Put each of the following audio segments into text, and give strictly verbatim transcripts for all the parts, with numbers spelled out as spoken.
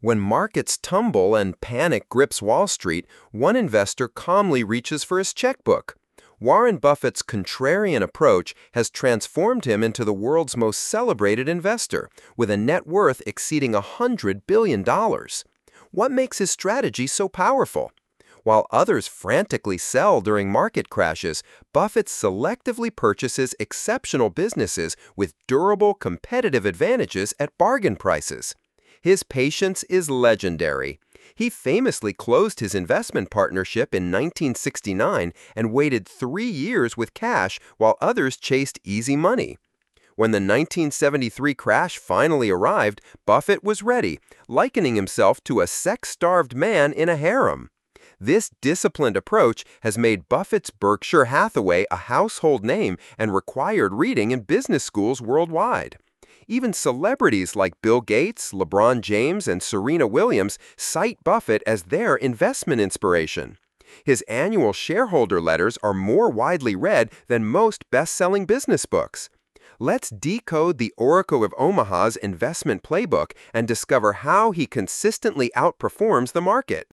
When markets tumble and panic grips Wall Street, one investor calmly reaches for his checkbook. Warren Buffett's contrarian approach has transformed him into the world's most celebrated investor, with a net worth exceeding one hundred billion dollars. What makes his strategy so powerful? While others frantically sell during market crashes, Buffett selectively purchases exceptional businesses with durable competitive advantages at bargain prices. His patience is legendary. He famously closed his investment partnership in nineteen sixty-nine and waited three years with cash while others chased easy money. When the nineteen seventy-three crash finally arrived, Buffett was ready, likening himself to a sex-starved man in a harem. This disciplined approach has made Buffett's Berkshire Hathaway a household name and required reading in business schools worldwide. Even celebrities like Bill Gates, LeBron James, and Serena Williams cite Buffett as their investment inspiration. His annual shareholder letters are more widely read than most best-selling business books. Let's decode the Oracle of Omaha's investment playbook and discover how he consistently outperforms the market.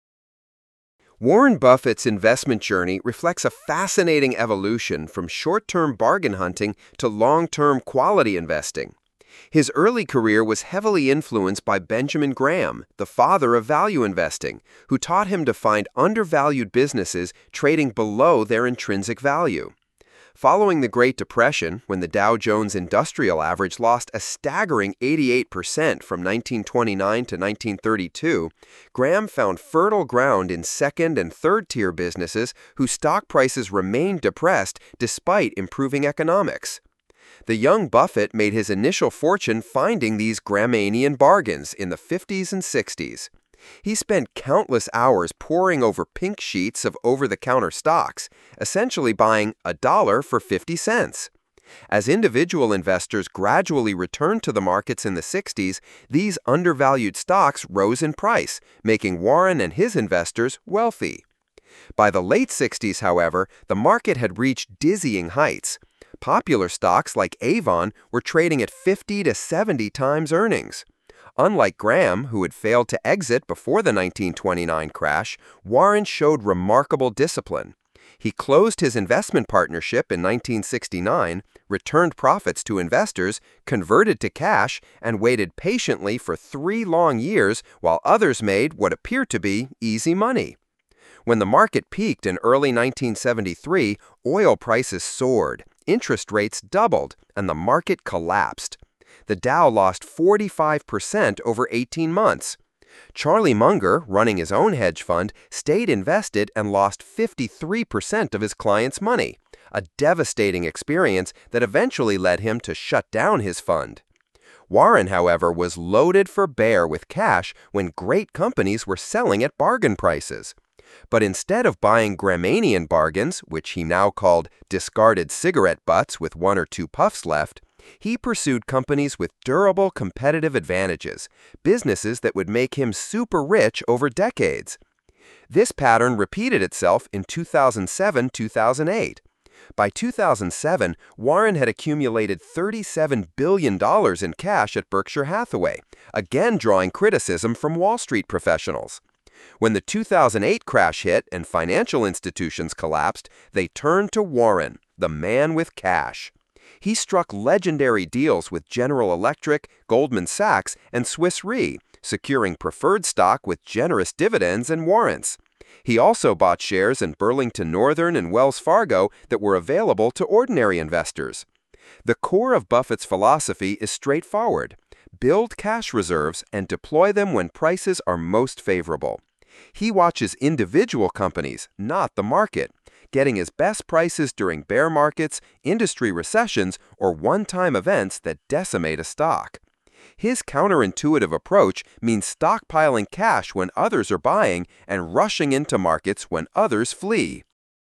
Warren Buffett's investment journey reflects a fascinating evolution from short-term bargain hunting to long-term quality investing. His early career was heavily influenced by Benjamin Graham, the father of value investing, who taught him to find undervalued businesses trading below their intrinsic value. Following the Great Depression, when the Dow Jones Industrial Average lost a staggering eighty-eight percent from nineteen twenty-nine to nineteen thirty-two, Graham found fertile ground in second- and third-tier businesses whose stock prices remained depressed despite improving economics. The young Buffett made his initial fortune finding these Grahamian bargains in the fifties and sixties. He spent countless hours poring over pink sheets of over-the-counter stocks, essentially buying a dollar for fifty cents. As individual investors gradually returned to the markets in the sixties, these undervalued stocks rose in price, making Warren and his investors wealthy. By the late sixties, however, the market had reached dizzying heights. Popular stocks like Avon were trading at fifty to seventy times earnings. Unlike Graham, who had failed to exit before the nineteen twenty-nine crash, Warren showed remarkable discipline. He closed his investment partnership in nineteen sixty-nine, returned profits to investors, converted to cash, and waited patiently for three long years while others made what appeared to be easy money. When the market peaked in early nineteen seventy-three, oil prices soared, interest rates doubled, and the market collapsed. The Dow lost forty-five percent over eighteen months. Charlie Munger, running his own hedge fund, stayed invested and lost fifty-three percent of his clients' money, a devastating experience that eventually led him to shut down his fund. Warren, however, was loaded for bear with cash when great companies were selling at bargain prices. But instead of buying Grahamian bargains, which he now called discarded cigarette butts with one or two puffs left, he pursued companies with durable competitive advantages, businesses that would make him super rich over decades. This pattern repeated itself in two thousand seven to two thousand eight. By two thousand seven, Warren had accumulated thirty-seven billion dollars in cash at Berkshire Hathaway, again drawing criticism from Wall Street professionals. When the two thousand eight crash hit and financial institutions collapsed, they turned to Warren, the man with cash. He struck legendary deals with General Electric, Goldman Sachs, and Swiss Re, securing preferred stock with generous dividends and warrants. He also bought shares in Burlington Northern and Wells Fargo that were available to ordinary investors. The core of Buffett's philosophy is straightforward: build cash reserves and deploy them when prices are most favorable. He watches individual companies, not the market, getting his best prices during bear markets, industry recessions, or one-time events that decimate a stock. His counterintuitive approach means stockpiling cash when others are buying and rushing into markets when others flee.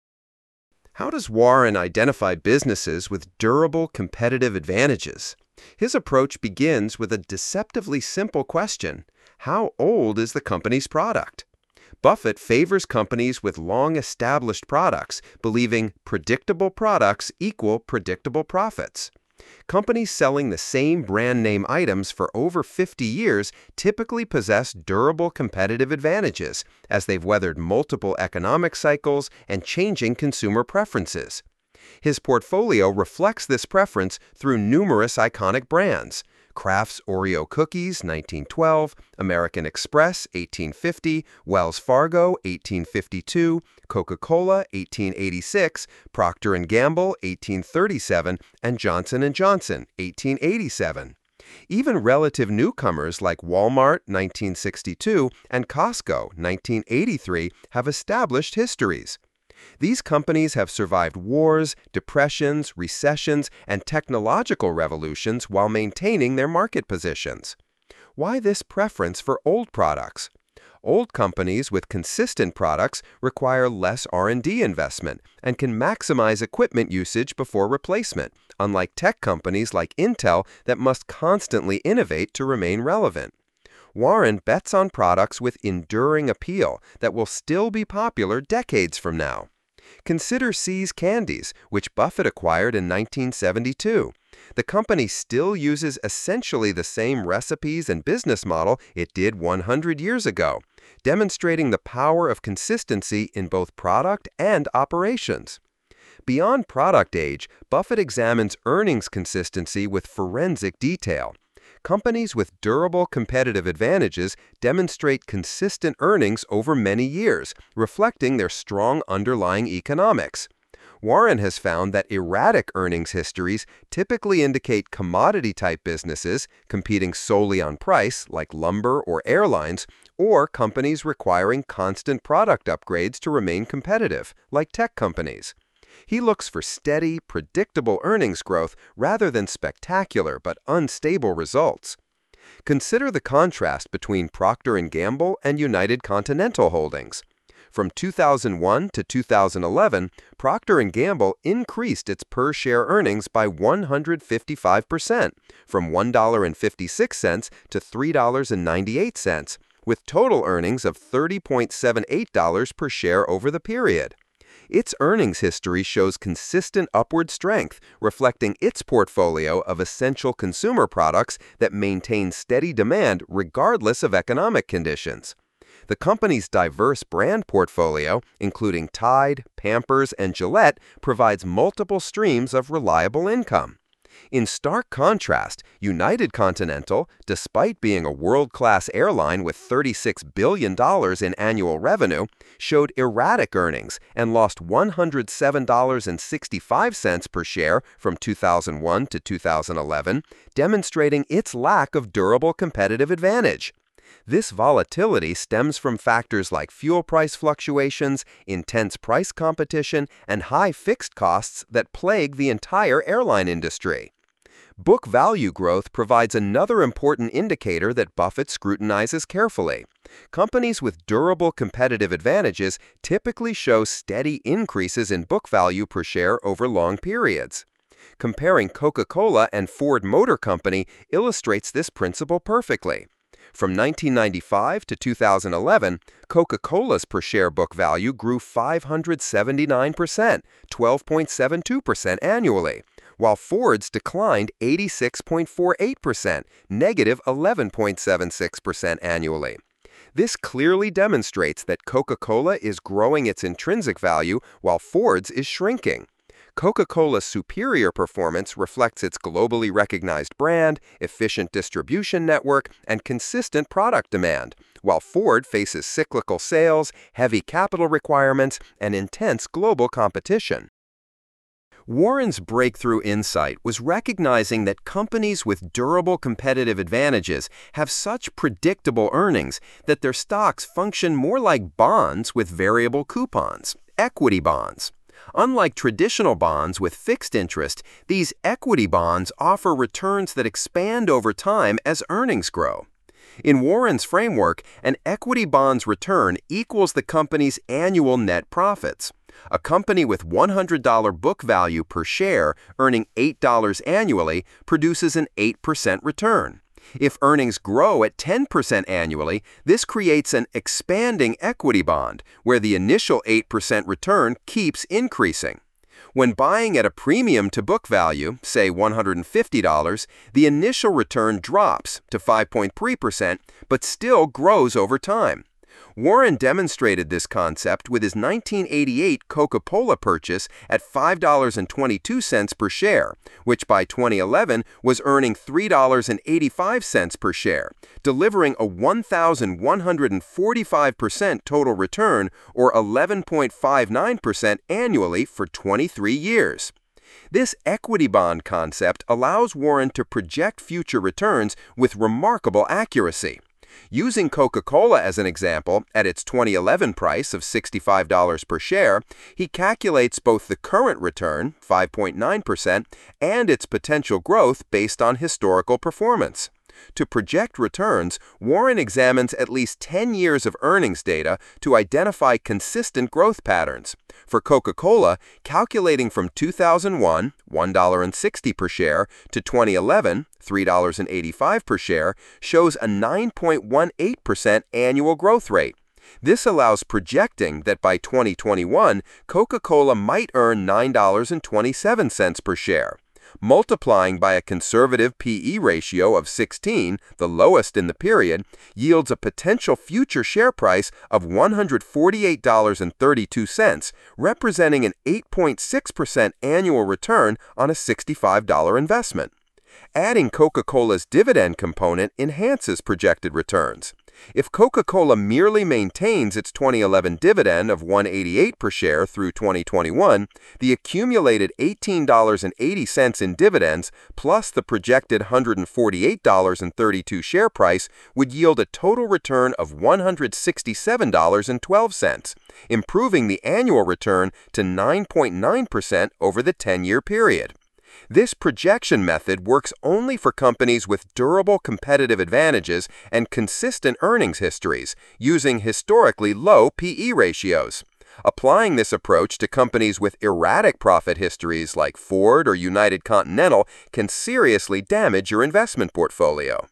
How does Warren identify businesses with durable competitive advantages? His approach begins with a deceptively simple question: how old is the company's product? Buffett favors companies with long-established products, believing predictable products equal predictable profits. Companies selling the same brand name items for over fifty years typically possess durable competitive advantages, as they've weathered multiple economic cycles and changing consumer preferences. His portfolio reflects this preference through numerous iconic brands: Kraft's Oreo Cookies, nineteen twelve, American Express, eighteen fifty, Wells Fargo, eighteen fifty-two, Coca-Cola, eighteen eighty-six, Procter and Gamble, eighteen thirty-seven, and Johnson and Johnson, eighteen eighty-seven. Even relative newcomers like Walmart, nineteen sixty-two, and Costco, nineteen eighty-three, have established histories. These companies have survived wars, depressions, recessions, and technological revolutions while maintaining their market positions. Why this preference for old products? Old companies with consistent products require less R and D investment and can maximize equipment usage before replacement, unlike tech companies like Intel that must constantly innovate to remain relevant. Warren bets on products with enduring appeal that will still be popular decades from now. Consider See's Candies, which Buffett acquired in nineteen seventy-two. The company still uses essentially the same recipes and business model it did one hundred years ago, demonstrating the power of consistency in both product and operations. Beyond product age, Buffett examines earnings consistency with forensic detail. Companies with durable competitive advantages demonstrate consistent earnings over many years, reflecting their strong underlying economics. Warren has found that erratic earnings histories typically indicate commodity-type businesses competing solely on price, like lumber or airlines, or companies requiring constant product upgrades to remain competitive, like tech companies. He looks for steady, predictable earnings growth rather than spectacular but unstable results. Consider the contrast between Procter and Gamble and United Continental Holdings. From two thousand one to two thousand eleven, Procter and Gamble increased its per-share earnings by one hundred fifty-five percent, from one dollar and fifty-six cents to three dollars and ninety-eight cents, with total earnings of thirty dollars and seventy-eight cents per share over the period. Its earnings history shows consistent upward strength, reflecting its portfolio of essential consumer products that maintain steady demand regardless of economic conditions. The company's diverse brand portfolio, including Tide, Pampers, and Gillette, provides multiple streams of reliable income. In stark contrast, United Continental, despite being a world-class airline with thirty-six billion dollars in annual revenue, showed erratic earnings and lost one hundred seven dollars and sixty-five cents per share from two thousand one to two thousand eleven, demonstrating its lack of durable competitive advantage. This volatility stems from factors like fuel price fluctuations, intense price competition, and high fixed costs that plague the entire airline industry. Book value growth provides another important indicator that Buffett scrutinizes carefully. Companies with durable competitive advantages typically show steady increases in book value per share over long periods. Comparing Coca-Cola and Ford Motor Company illustrates this principle perfectly. From nineteen ninety-five to two thousand eleven, Coca-Cola's per-share book value grew five hundred seventy-nine percent, twelve point seven two percent annually, while Ford's declined eighty-six point four eight percent, negative eleven point seven six percent annually. This clearly demonstrates that Coca-Cola is growing its intrinsic value while Ford's is shrinking. Coca-Cola's superior performance reflects its globally recognized brand, efficient distribution network, and consistent product demand, while Ford faces cyclical sales, heavy capital requirements, and intense global competition. Warren's breakthrough insight was recognizing that companies with durable competitive advantages have such predictable earnings that their stocks function more like bonds with variable coupons, equity bonds. Unlike traditional bonds with fixed interest, these equity bonds offer returns that expand over time as earnings grow. In Warren's framework, an equity bond's return equals the company's annual net profits. A company with one hundred dollars book value per share earning eight dollars annually produces an eight percent return. If earnings grow at ten percent annually, this creates an expanding equity bond, where the initial eight percent return keeps increasing. When buying at a premium to book value, say one hundred fifty dollars, the initial return drops to five point three percent, but still grows over time. Warren demonstrated this concept with his nineteen eighty-eight Coca-Cola purchase at five dollars and twenty-two cents per share, which by twenty eleven was earning three dollars and eighty-five cents per share, delivering a one thousand one hundred forty-five percent total return or eleven point five nine percent annually for twenty-three years. This equity bond concept allows Warren to project future returns with remarkable accuracy. Using Coca-Cola as an example, at its twenty eleven price of sixty-five dollars per share, he calculates both the current return, five point nine percent, and its potential growth based on historical performance. To project returns, Warren examines at least ten years of earnings data to identify consistent growth patterns. For Coca-Cola, calculating from two thousand one, one dollar and sixty cents per share, to twenty eleven, three dollars and eighty-five cents per share, shows a nine point one eight percent annual growth rate. This allows projecting that by twenty twenty-one, Coca-Cola might earn nine dollars and twenty-seven cents per share. Multiplying by a conservative P E ratio of sixteen, the lowest in the period, yields a potential future share price of one hundred forty-eight dollars and thirty-two cents, representing an eight point six percent annual return on a sixty-five dollar investment. Adding Coca-Cola's dividend component enhances projected returns. If Coca-Cola merely maintains its twenty eleven dividend of one dollar and eighty-eight cents per share through twenty twenty-one, the accumulated eighteen dollars and eighty cents in dividends plus the projected one hundred forty-eight dollars and thirty-two cents share price would yield a total return of one hundred sixty-seven dollars and twelve cents, improving the annual return to nine point nine percent over the ten-year period. This projection method works only for companies with durable competitive advantages and consistent earnings histories, using historically low P E ratios. Applying this approach to companies with erratic profit histories like Ford or United Continental can seriously damage your investment portfolio.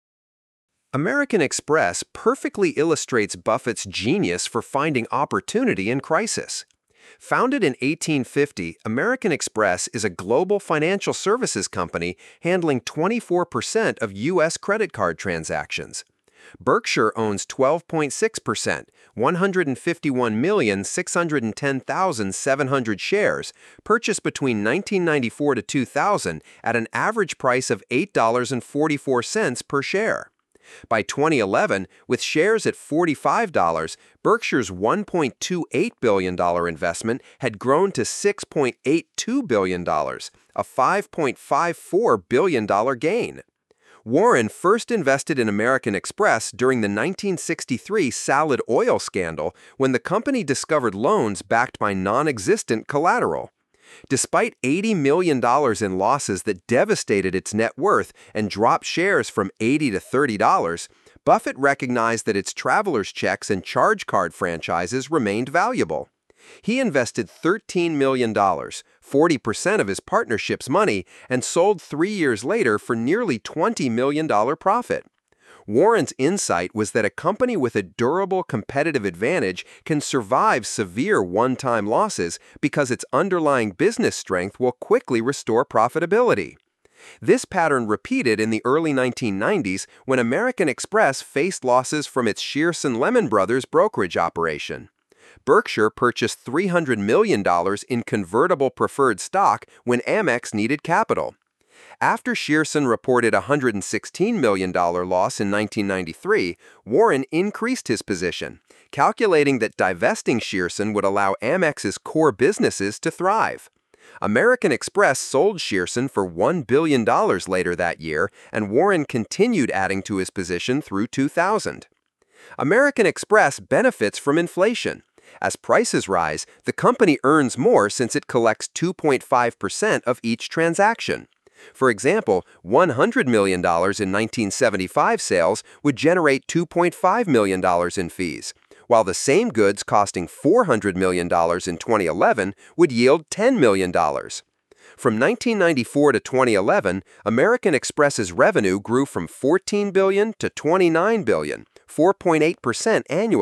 American Express perfectly illustrates Buffett's genius for finding opportunity in crisis. Founded in eighteen fifty, American Express is a global financial services company handling twenty-four percent of U S credit card transactions. Berkshire owns twelve point six percent, one hundred fifty-one million six hundred ten thousand seven hundred shares, purchased between nineteen ninety-four to two thousand at an average price of eight dollars and forty-four cents per share. By twenty eleven, with shares at forty-five dollars, Berkshire's one point two eight billion dollars investment had grown to six point eight two billion dollars, a five point five four billion dollars gain. Warren first invested in American Express during the nineteen sixty-three Salad Oil scandal when the company discovered loans backed by non-existent collateral. Despite eighty million dollars in losses that devastated its net worth and dropped shares from eighty to thirty dollars, Buffett recognized that its traveler's checks and charge card franchises remained valuable. He invested thirteen million dollars, forty percent of his partnership's money, and sold three years later for nearly twenty million dollars profit. Warren's insight was that a company with a durable competitive advantage can survive severe one-time losses because its underlying business strength will quickly restore profitability. This pattern repeated in the early nineteen nineties when American Express faced losses from its Shearson Lehman Brothers brokerage operation. Berkshire purchased three hundred million dollars in convertible preferred stock when Amex needed capital. After Shearson reported a one hundred sixteen million dollars loss in nineteen ninety-three, Warren increased his position, calculating that divesting Shearson would allow Amex's core businesses to thrive. American Express sold Shearson for one billion dollars later that year, and Warren continued adding to his position through two thousand. American Express benefits from inflation. As prices rise, the company earns more since it collects two point five percent of each transaction. For example, one hundred million dollars in nineteen seventy-five sales would generate two point five million dollars in fees, while the same goods costing four hundred million dollars in twenty eleven would yield ten million dollars. From nineteen ninety-four to twenty eleven, American Express's revenue grew from fourteen billion dollars to twenty-nine billion dollars, four point eight percent annually.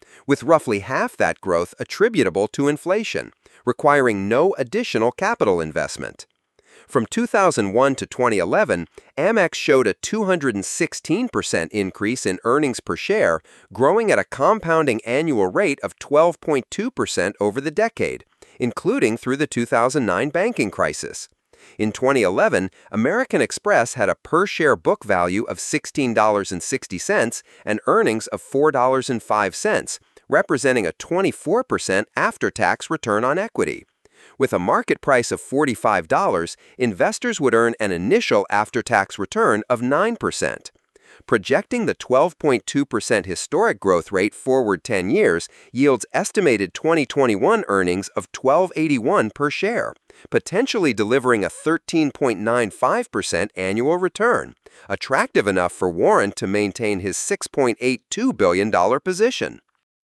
with roughly half that growth attributable to inflation, requiring no additional capital investment. From two thousand one to twenty eleven, Amex showed a two hundred sixteen percent increase in earnings per share, growing at a compounding annual rate of twelve point two percent over the decade, including through the two thousand nine banking crisis. In twenty eleven, American Express had a per-share book value of sixteen dollars and sixty cents and earnings of four dollars and five cents, representing a twenty-four percent after-tax return on equity. With a market price of forty-five dollars, investors would earn an initial after-tax return of nine percent. Projecting the twelve point two percent historic growth rate forward ten years yields estimated twenty twenty-one earnings of twelve eighty-one per share, potentially delivering a thirteen point nine five percent annual return, attractive enough for Warren to maintain his six point eight two billion dollars position.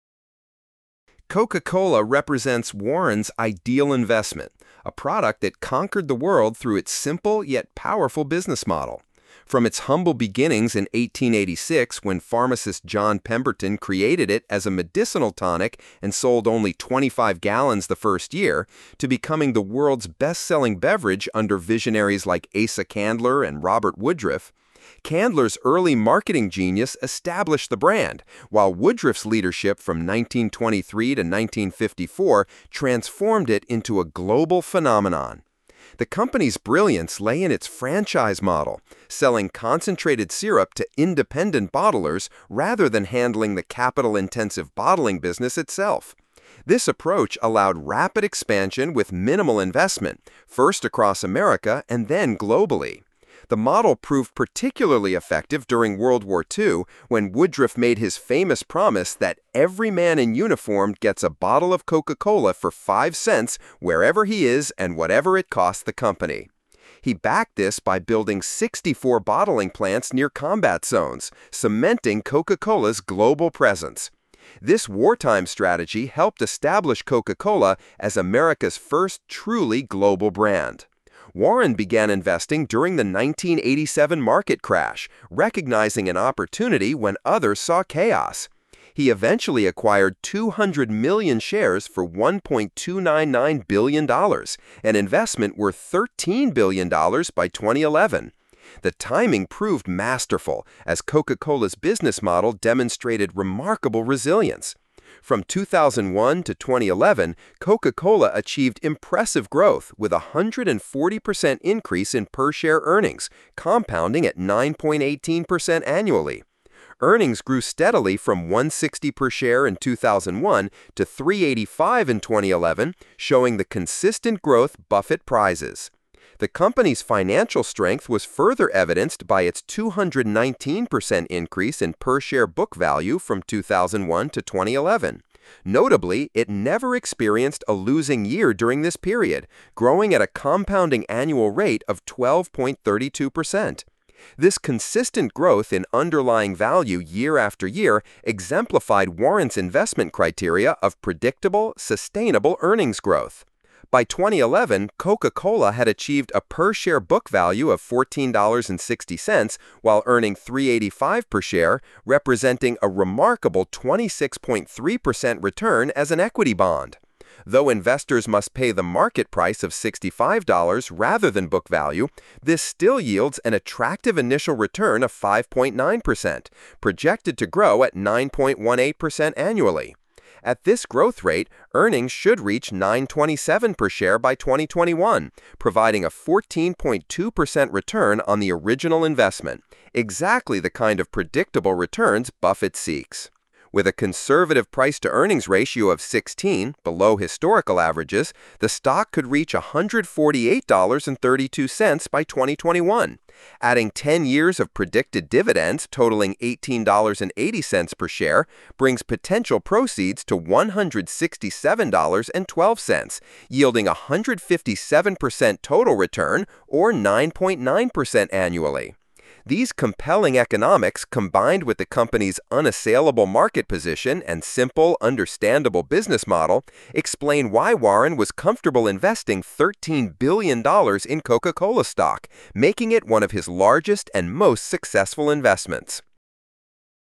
Coca-Cola represents Warren's ideal investment, a product that conquered the world through its simple yet powerful business model. From its humble beginnings in eighteen eighty-six, when pharmacist John Pemberton created it as a medicinal tonic and sold only twenty-five gallons the first year, to becoming the world's best-selling beverage under visionaries like Asa Candler and Robert Woodruff, Candler's early marketing genius established the brand, while Woodruff's leadership from nineteen twenty-three to nineteen fifty-four transformed it into a global phenomenon. The company's brilliance lay in its franchise model, selling concentrated syrup to independent bottlers rather than handling the capital-intensive bottling business itself. This approach allowed rapid expansion with minimal investment, first across America and then globally. The model proved particularly effective during World War Two, when Woodruff made his famous promise that every man in uniform gets a bottle of Coca-Cola for five cents wherever he is and whatever it costs the company. He backed this by building sixty-four bottling plants near combat zones, cementing Coca-Cola's global presence. This wartime strategy helped establish Coca-Cola as America's first truly global brand. Warren began investing during the nineteen eighty-seven market crash, recognizing an opportunity when others saw chaos. He eventually acquired two hundred million shares for one point two nine nine billion dollars, an investment worth thirteen billion dollars by twenty eleven. The timing proved masterful, as Coca-Cola's business model demonstrated remarkable resilience. From two thousand one to twenty eleven, Coca-Cola achieved impressive growth with a one hundred forty percent increase in per-share earnings, compounding at nine point one eight percent annually. Earnings grew steadily from one hundred sixty per share in two thousand one to three hundred eighty-five in twenty eleven, showing the consistent growth Buffett prizes. The company's financial strength was further evidenced by its two hundred nineteen percent increase in per-share book value from two thousand one to twenty eleven. Notably, it never experienced a losing year during this period, growing at a compounding annual rate of twelve point three two percent. This consistent growth in underlying value year after year exemplified Warren's investment criteria of predictable, sustainable earnings growth. By twenty eleven, Coca-Cola had achieved a per-share book value of fourteen dollars and sixty cents while earning three dollars and eighty-five cents per share, representing a remarkable twenty-six point three percent return as an equity bond. Though investors must pay the market price of sixty-five dollars rather than book value, this still yields an attractive initial return of five point nine percent, projected to grow at nine point one eight percent annually. At this growth rate, earnings should reach nine dollars and twenty-seven cents per share by twenty twenty-one, providing a fourteen point two percent return on the original investment, exactly the kind of predictable returns Buffett seeks. With a conservative price-to-earnings ratio of sixteen, below historical averages, the stock could reach one hundred forty-eight dollars and thirty-two cents by twenty twenty-one. Adding ten years of predicted dividends totaling eighteen dollars and eighty cents per share brings potential proceeds to one hundred sixty-seven dollars and twelve cents, yielding a one hundred fifty-seven percent total return or nine point nine percent annually. These compelling economics, combined with the company's unassailable market position and simple, understandable business model, explain why Warren was comfortable investing thirteen billion dollars in Coca-Cola stock, making it one of his largest and most successful investments.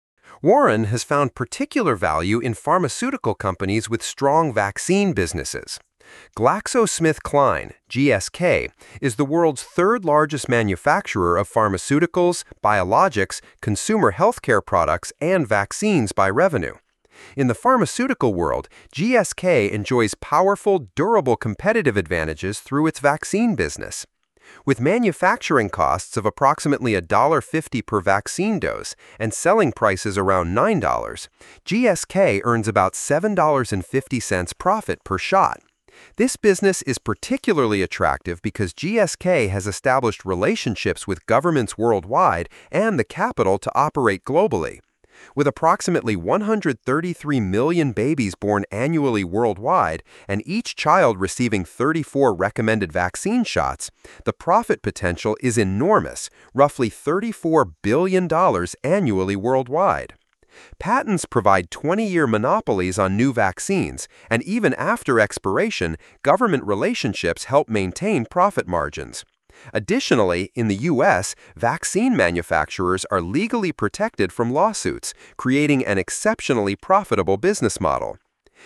Warren has found particular value in pharmaceutical companies with strong vaccine businesses. GlaxoSmithKline, G S K, is the world's third largest manufacturer of pharmaceuticals, biologics, consumer healthcare products, and vaccines by revenue. In the pharmaceutical world, G S K enjoys powerful, durable competitive advantages through its vaccine business. With manufacturing costs of approximately one dollar fifty per vaccine dose and selling prices around nine dollars, G S K earns about seven dollars and fifty cents profit per shot. This business is particularly attractive because G S K has established relationships with governments worldwide and the capital to operate globally. With approximately one hundred thirty-three million babies born annually worldwide and each child receiving thirty-four recommended vaccine shots, the profit potential is enormous, roughly thirty-four billion dollars annually worldwide. Patents provide twenty-year monopolies on new vaccines, and even after expiration, government relationships help maintain profit margins. Additionally, in the U S, vaccine manufacturers are legally protected from lawsuits, creating an exceptionally profitable business model.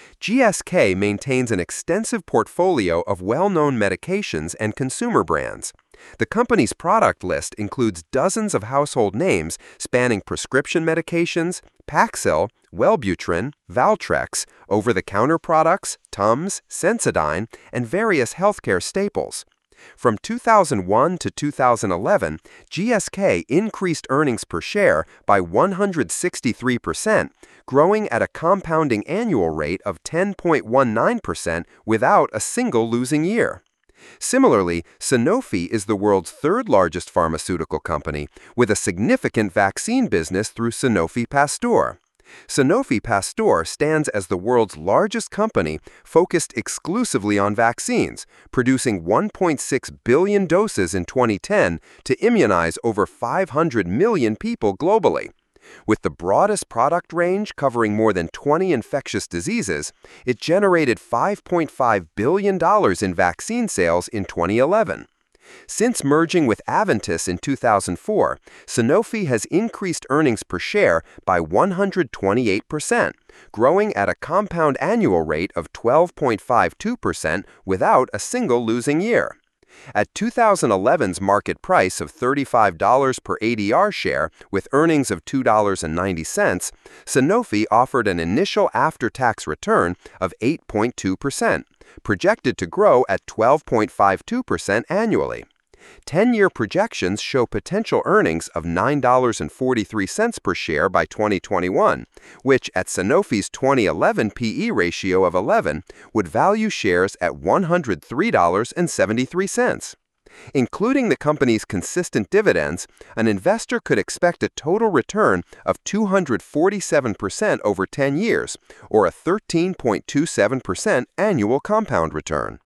G S K maintains an extensive portfolio of well-known medications and consumer brands. The company's product list includes dozens of household names spanning prescription medications, Paxil, Wellbutrin, Valtrex, over-the-counter products, Tums, Sensodyne, and various healthcare staples. From two thousand one to two thousand eleven, G S K increased earnings per share by one hundred sixty-three percent, growing at a compounding annual rate of ten point one nine percent without a single losing year. Similarly, Sanofi is the world's third largest pharmaceutical company, with a significant vaccine business through Sanofi Pasteur. Sanofi Pasteur stands as the world's largest company focused exclusively on vaccines, producing one point six billion doses in twenty ten to immunize over five hundred million people globally. With the broadest product range covering more than twenty infectious diseases, it generated five point five billion dollars in vaccine sales in twenty eleven. Since merging with Aventis in two thousand four, Sanofi has increased earnings per share by one hundred twenty-eight percent, growing at a compound annual rate of twelve point five two percent without a single losing year. At two thousand eleven's market price of thirty-five dollars per A D R share with earnings of two dollars and ninety cents, Sanofi offered an initial after-tax return of eight point two percent, projected to grow at twelve point five two percent annually. ten-year projections show potential earnings of nine dollars and forty-three cents per share by twenty twenty-one, which at Sanofi's twenty eleven P E ratio of eleven would value shares at one hundred three dollars and seventy-three cents. Including the company's consistent dividends, an investor could expect a total return of two hundred forty-seven percent over ten years, or a thirteen point two seven percent annual compound return.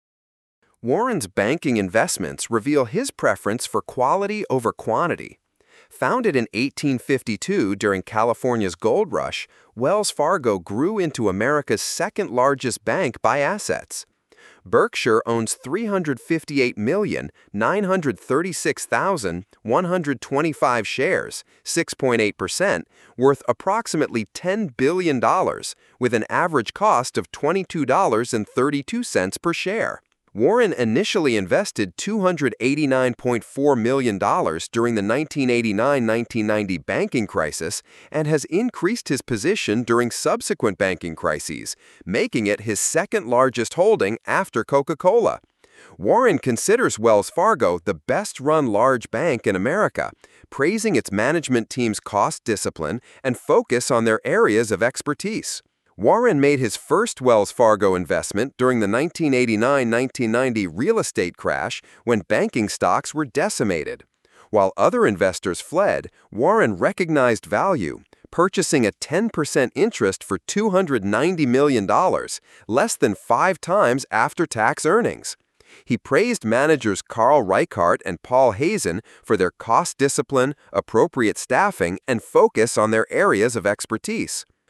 Warren's banking investments reveal his preference for quality over quantity. Founded in eighteen fifty-two during California's gold rush, Wells Fargo grew into America's second-largest bank by assets. Berkshire owns three hundred fifty-eight million, nine hundred thirty-six thousand, one hundred twenty-five shares, six point eight percent, worth approximately ten billion dollars, with an average cost of twenty-two dollars and thirty-two cents per share. Warren initially invested two hundred eighty-nine point four million dollars during the nineteen eighty-nine nineteen ninety banking crisis and has increased his position during subsequent banking crises, making it his second-largest holding after Coca-Cola. Warren considers Wells Fargo the best-run large bank in America, praising its management team's cost discipline and focus on their areas of expertise. Warren made his first Wells Fargo investment during the nineteen eighty-nine nineteen ninety real estate crash when banking stocks were decimated. While other investors fled, Warren recognized value, purchasing a ten percent interest for two hundred ninety million dollars, less than five times after-tax earnings. He praised managers Carl Reichardt and Paul Hazen for their cost discipline, appropriate staffing, and focus on their areas of expertise.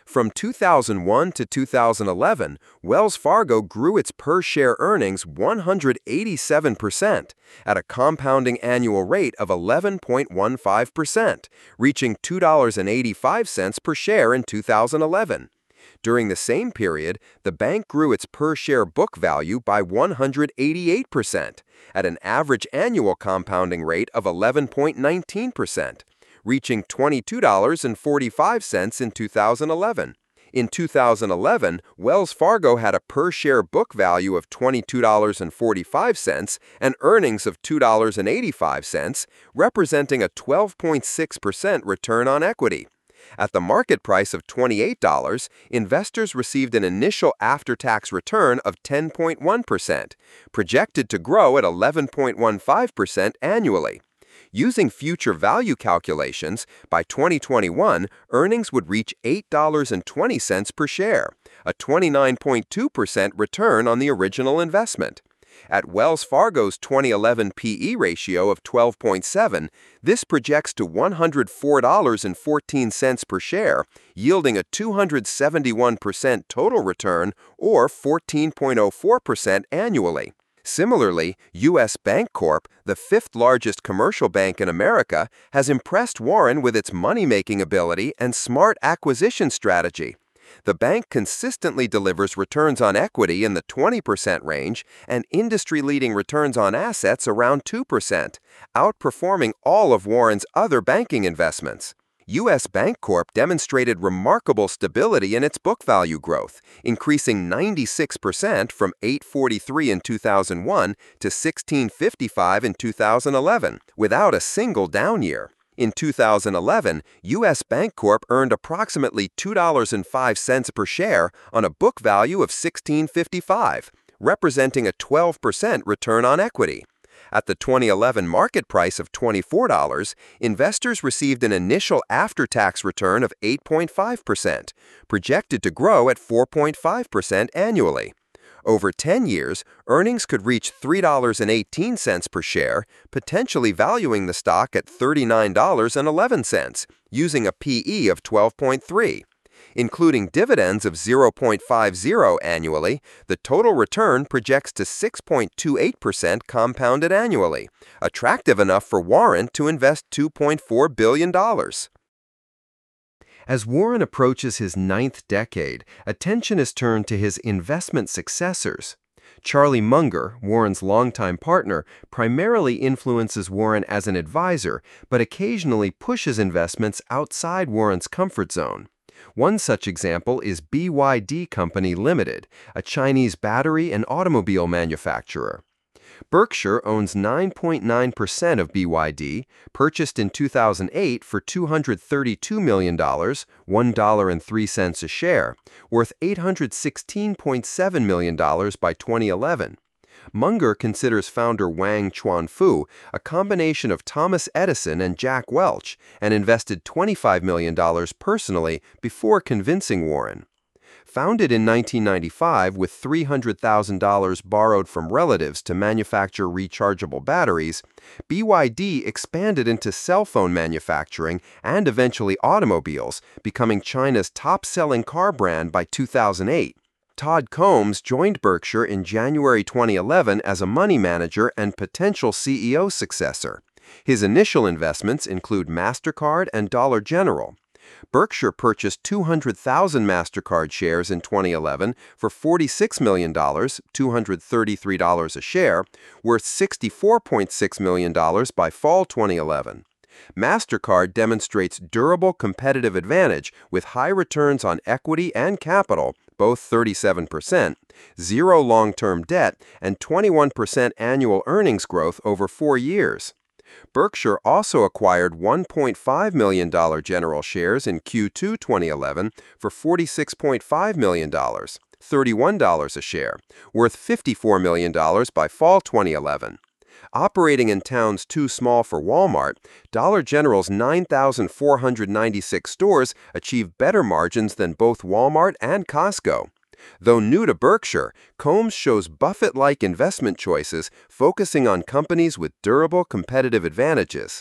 From two thousand one to two thousand eleven, Wells Fargo grew its per-share earnings one hundred eighty-seven percent at a compounding annual rate of eleven point one five percent, reaching two dollars and eighty-five cents per share in two thousand eleven. During the same period, the bank grew its per-share book value by one hundred eighty-eight percent at an average annual compounding rate of eleven point one nine percent, reaching twenty-two dollars and forty-five cents in two thousand eleven. In two thousand eleven, Wells Fargo had a per-share book value of twenty-two dollars and forty-five cents and earnings of two dollars and eighty-five cents, representing a twelve point six percent return on equity. At the market price of twenty-eight dollars, investors received an initial after-tax return of ten point one percent, projected to grow at eleven point one five percent annually. Using future value calculations, by twenty twenty-one, earnings would reach eight dollars and twenty cents per share, a twenty-nine point two percent return on the original investment. At Wells Fargo's twenty eleven P E ratio of twelve point seven, this projects to one hundred four dollars and fourteen cents per share, yielding a two hundred seventy-one percent total return or fourteen point zero four percent annually. Similarly, U S Bancorp, the fifth largest commercial bank in America, has impressed Warren with its money-making ability and smart acquisition strategy. The bank consistently delivers returns on equity in the twenty percent range and industry-leading returns on assets around two percent, outperforming all of Warren's other banking investments. U S Bancorp demonstrated remarkable stability in its book value growth, increasing ninety-six percent from eight forty-three in two thousand one to sixteen fifty-five in two thousand eleven, without a single down year. In two thousand eleven, U S Bancorp earned approximately two dollars and five cents per share on a book value of sixteen fifty-five, representing a twelve percent return on equity. At the twenty eleven market price of twenty-four dollars, investors received an initial after-tax return of eight point five percent, projected to grow at four point five percent annually. Over ten years, earnings could reach three dollars and eighteen cents per share, potentially valuing the stock at thirty-nine dollars and eleven cents, using a P E of twelve point three. Including dividends of zero point five zero annually, the total return projects to six point two eight percent compounded annually, attractive enough for Warren to invest two point four billion dollars. As Warren approaches his ninth decade, attention is turned to his investment successors. Charlie Munger, Warren's longtime partner, primarily influences Warren as an advisor, but occasionally pushes investments outside Warren's comfort zone. One such example is B Y D Company Limited, a Chinese battery and automobile manufacturer. Berkshire owns nine point nine percent of B Y D, purchased in two thousand eight for two hundred thirty-two million dollars, one dollar and three cents a share, worth eight hundred sixteen point seven million dollars by twenty eleven. Munger considers founder Wang Chuanfu a combination of Thomas Edison and Jack Welch and invested twenty-five million dollars personally before convincing Warren. Founded in nineteen ninety-five with three hundred thousand dollars borrowed from relatives to manufacture rechargeable batteries, B Y D expanded into cell phone manufacturing and eventually automobiles, becoming China's top-selling car brand by two thousand eight. Todd Combs joined Berkshire in January twenty eleven as a money manager and potential C E O successor. His initial investments include MasterCard and Dollar General. Berkshire purchased two hundred thousand MasterCard shares in twenty eleven for forty-six million dollars, two hundred thirty-three dollars a share, worth sixty-four point six million dollars by fall twenty eleven. MasterCard demonstrates durable competitive advantage with high returns on equity and capital, both thirty-seven percent, zero long-term debt, and twenty-one percent annual earnings growth over four years. Berkshire also acquired one point five million dollars General shares in Q two twenty eleven for forty-six point five million dollars, thirty-one dollars a share, worth fifty-four million dollars by fall twenty eleven. Operating in towns too small for Walmart, Dollar General's nine thousand four hundred ninety-six stores achieve better margins than both Walmart and Costco. Though new to Berkshire, Combs shows Buffett-like investment choices focusing on companies with durable competitive advantages.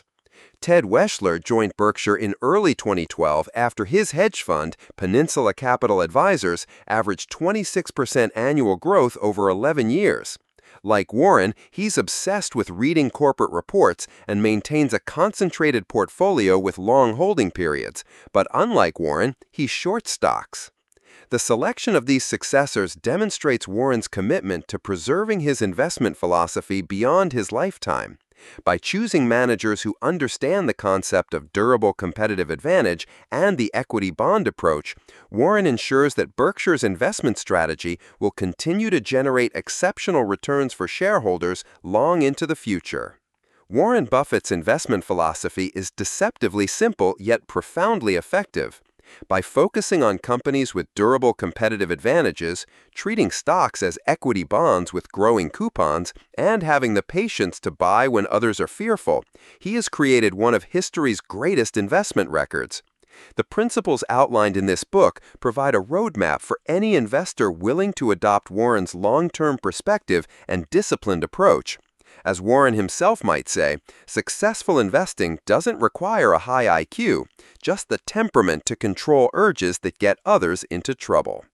Ted Weschler joined Berkshire in early twenty twelve after his hedge fund, Peninsula Capital Advisors, averaged twenty-six percent annual growth over eleven years. Like Warren, he's obsessed with reading corporate reports and maintains a concentrated portfolio with long holding periods, but unlike Warren, he shorts stocks. The selection of these successors demonstrates Warren's commitment to preserving his investment philosophy beyond his lifetime. By choosing managers who understand the concept of durable competitive advantage and the equity bond approach, Warren ensures that Berkshire's investment strategy will continue to generate exceptional returns for shareholders long into the future. Warren Buffett's investment philosophy is deceptively simple yet profoundly effective. By focusing on companies with durable competitive advantages, treating stocks as equity bonds with growing coupons, and having the patience to buy when others are fearful, he has created one of history's greatest investment records. The principles outlined in this book provide a roadmap for any investor willing to adopt Warren's long-term perspective and disciplined approach. As Warren himself might say, successful investing doesn't require a high I Q, just the temperament to control urges that get others into trouble.